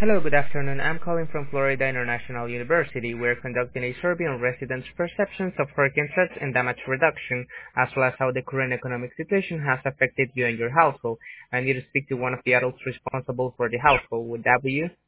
Hello, good afternoon. I'm calling from Florida International University. We're conducting a survey on residents' perceptions of hurricane threats and damage reduction, as well as how the current economic situation has affected you and your household. I need to speak to one of the adults responsible for the household. Would that be you?